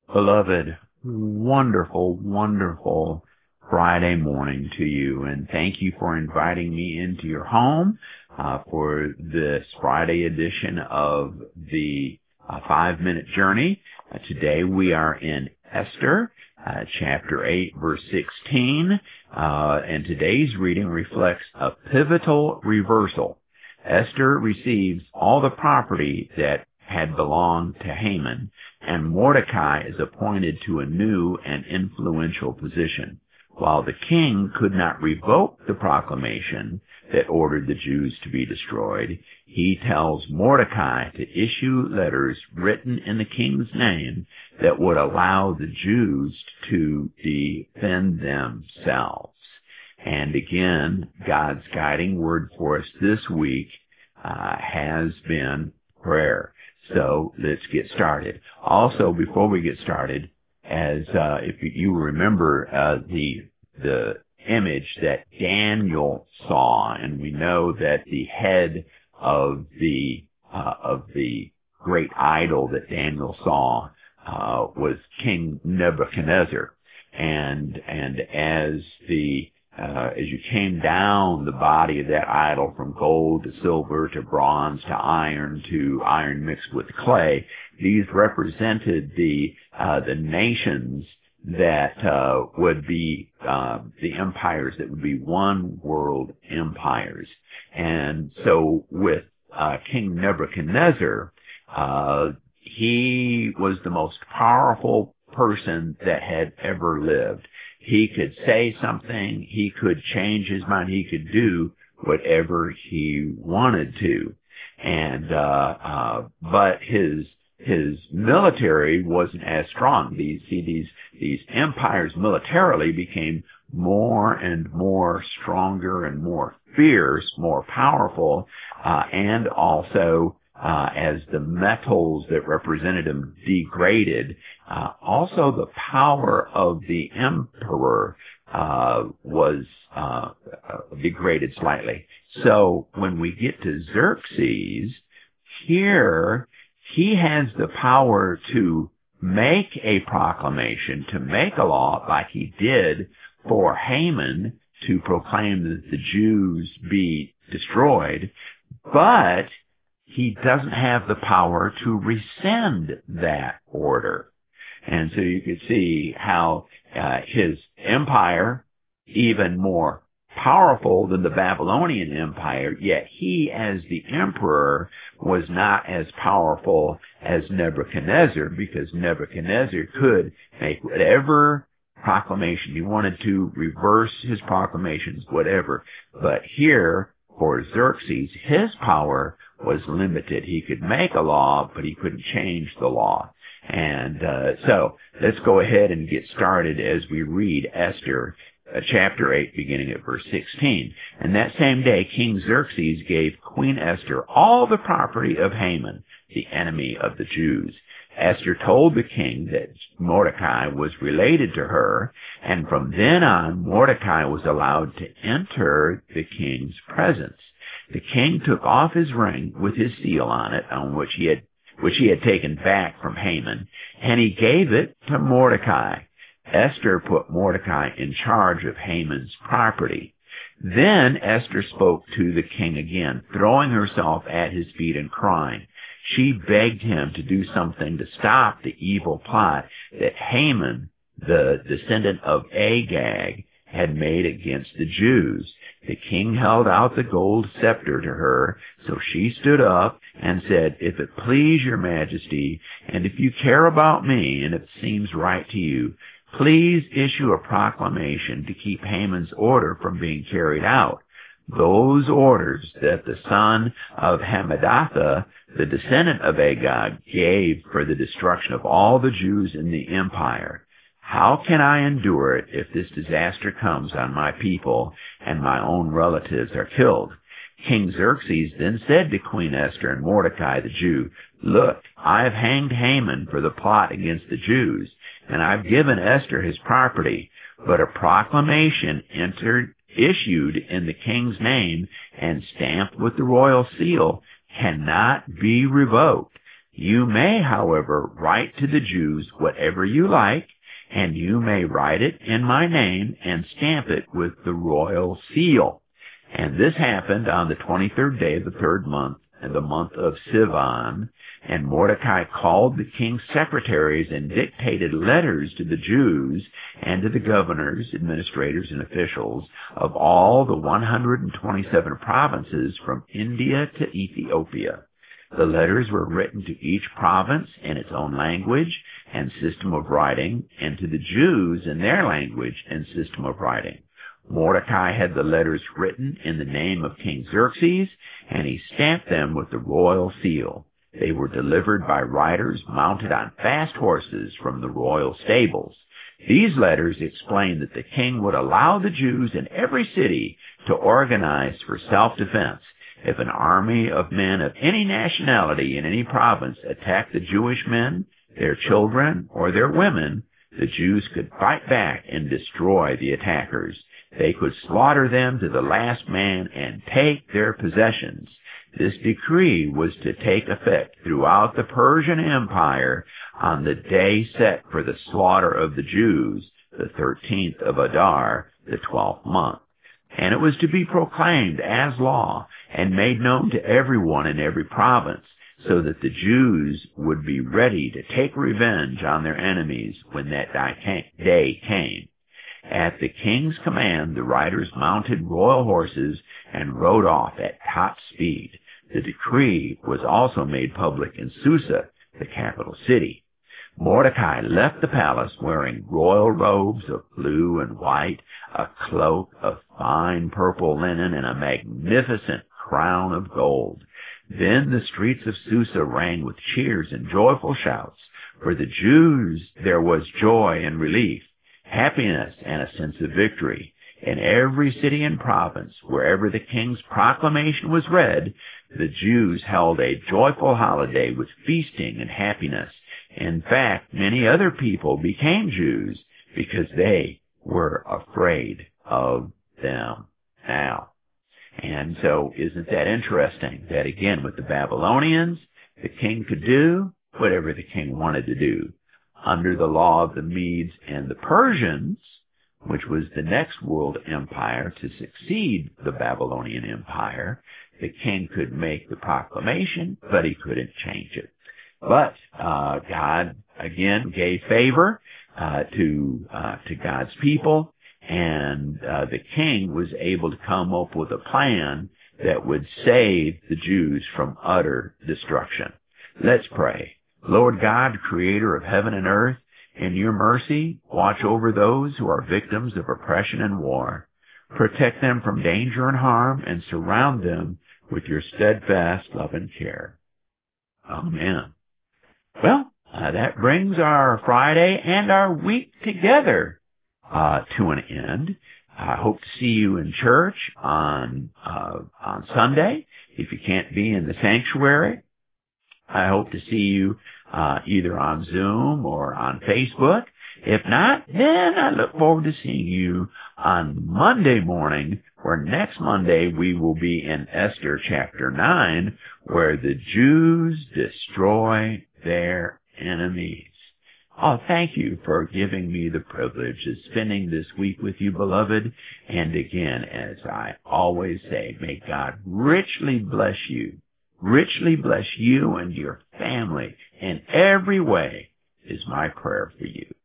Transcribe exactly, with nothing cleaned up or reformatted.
Beloved, wonderful, wonderful Friday morning to you, and thank you for inviting me into your home uh, for this Friday edition of the uh, Five-Minute Journey. Uh, today we are in Esther, uh, chapter eight, verse sixteen, uh, and today's reading reflects a pivotal reversal. Esther receives all the property that had belonged to Haman, and Mordecai is appointed to a new and influential position. While the king could not revoke the proclamation that ordered the Jews to be destroyed, he tells Mordecai to issue letters written in the king's name that would allow the Jews to defend themselves. And again, God's guiding word for us this week uh, has been prayer. So let's get started. Also, before we get started, as uh, if you remember uh, the the image that Daniel saw, and we know that the head of the uh, of the great idol that Daniel saw uh, was King Nebuchadnezzar, and and as the Uh, as you came down the body of that idol from gold to silver to bronze to iron to iron mixed with clay, these represented the uh, the nations that uh, would be uh, the empires that would be one world empires. And so with uh, King Nebuchadnezzar, uh, he was the most powerful person that had ever lived. He could say something, he could change his mind, he could do whatever he wanted to. And, uh, uh, but his, his military wasn't as strong. These, see, these, these empires militarily became more and more stronger and more fierce, more powerful, uh, and also, Uh, as the metals that represented them degraded, uh, also the power of the emperor uh, was uh, degraded slightly. So when we get to Xerxes, here he has the power to make a proclamation, to make a law like he did for Haman to proclaim that the Jews be destroyed, but he doesn't have the power to rescind that order. And so you could see how uh, his empire, even more powerful than the Babylonian Empire, yet he as the emperor was not as powerful as Nebuchadnezzar, because Nebuchadnezzar could make whatever proclamation he wanted to, reverse his proclamations, whatever. But here, for Xerxes, his power was limited. He could make a law, but he couldn't change the law. And uh, so let's go ahead and get started as we read Esther uh, chapter eight, beginning at verse sixteen. And that same day, King Xerxes gave Queen Esther all the property of Haman, the enemy of the Jews. Esther told the king that Mordecai was related to her, and from then on, Mordecai was allowed to enter the king's presence. The king took off his ring with his seal on it, on which he had, which he had taken back from Haman, and he gave it to Mordecai. Esther put Mordecai in charge of Haman's property. Then Esther spoke to the king again, throwing herself at his feet and crying. She begged him to do something to stop the evil plot that Haman, the descendant of Agag, had made against the Jews. The king held out the gold scepter to her, so she stood up and said, "If it please your majesty, and if you care about me, and if it seems right to you, please issue a proclamation to keep Haman's order from being carried out. Those orders that the son of Hammedatha, the descendant of Agag, gave for the destruction of all the Jews in the empire. How can I endure it if this disaster comes on my people and my own relatives are killed?" King Xerxes then said to Queen Esther and Mordecai the Jew, "Look, I have hanged Haman for the plot against the Jews, and I've given Esther his property, but a proclamation entered issued in the king's name and stamped with the royal seal cannot be revoked. You may, however, write to the Jews whatever you like, and you may write it in my name and stamp it with the royal seal. And this happened on the twenty-third day of the third month, in the month of Sivan. And Mordecai called the king's secretaries and dictated letters to the Jews and to the governors, administrators, and officials of all the one hundred twenty-seven provinces from India to Ethiopia. The letters were written to each province in its own language and system of writing, and to the Jews in their language and system of writing. Mordecai had the letters written in the name of King Xerxes, and he stamped them with the royal seal. They were delivered by riders mounted on fast horses from the royal stables. These letters explained that the king would allow the Jews in every city to organize for self-defense. If an army of men of any nationality in any province attacked the Jewish men, their children, or their women, the Jews could fight back and destroy the attackers. They could slaughter them to the last man and take their possessions. This decree was to take effect throughout the Persian Empire on the day set for the slaughter of the Jews, the thirteenth of Adar, the twelfth month. And it was to be proclaimed as law and made known to everyone in every province, so that the Jews would be ready to take revenge on their enemies when that day came. At the king's command, the riders mounted royal horses and rode off at top speed. The decree was also made public in Susa, the capital city. Mordecai left the palace wearing royal robes of blue and white, a cloak of fine purple linen, and a magnificent crown of gold. Then the streets of Susa rang with cheers and joyful shouts. For the Jews there was joy and relief, happiness and a sense of victory. In every city and province, wherever the king's proclamation was read, the Jews held a joyful holiday with feasting and happiness. In fact, many other people became Jews because they were afraid of them now. And so isn't that interesting that, again, with the Babylonians, the king could do whatever the king wanted to do. Under the law of the Medes and the Persians, which was the next world empire to succeed the Babylonian Empire, the king could make the proclamation, but he couldn't change it. But uh, God, again, gave favor uh, to uh, to God's people, and uh, the king was able to come up with a plan that would save the Jews from utter destruction. Let's pray. Lord God, creator of heaven and earth, in your mercy, watch over those who are victims of oppression and war. Protect them from danger and harm, and surround them with your steadfast love and care. Amen. Well, uh, that brings our Friday and our week together uh, to an end. I hope to see you in church on uh, on Sunday. If you can't be in the sanctuary, I hope to see you uh, either on Zoom or on Facebook. If not, then I look forward to seeing you on Monday morning, where next Monday we will be in Esther chapter nine, where the Jews destroy their enemies. Oh, thank you for giving me the privilege of spending this week with you, beloved. And again, as I always say, may God richly bless you, richly bless you and your family in every way is my prayer for you.